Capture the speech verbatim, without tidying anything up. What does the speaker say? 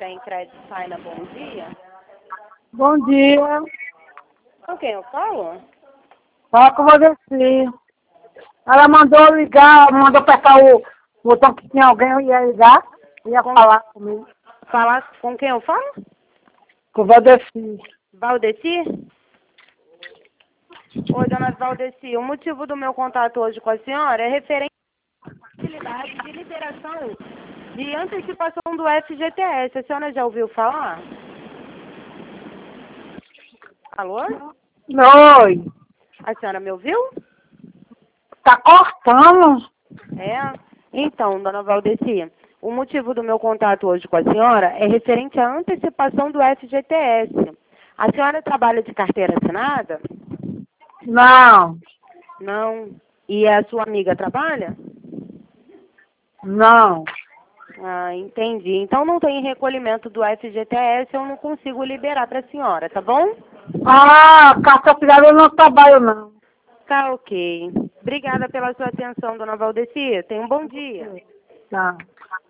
tem crédito Saina, bom dia. Bom dia. Com quem eu falo? Fala com você. Ela mandou ligar, mandou apertar o botão que tinha alguém, eu ia ligar, ia Com- falar comigo. Falar com quem eu falo? Com o Valdeci. Valdeci? Oi, dona Valdeci, o motivo do meu contato hoje com a senhora é referente à possibilidade de liberação de antecipação do F G T S. A senhora já ouviu falar? Alô? Oi. A senhora me ouviu? Tá cortando? É. Então, dona Valdeci, o motivo do meu contato hoje com a senhora é referente à antecipação do F G T S. A senhora trabalha de carteira assinada? Não. Não. E a sua amiga trabalha? Não. Ah, entendi. Então não tem recolhimento do F G T S, eu não consigo liberar para a senhora, tá bom? Ah, carta assinada eu não trabalho, não. Tá ok. Obrigada pela sua atenção, dona Valdeci. Tenha um bom dia. Tá.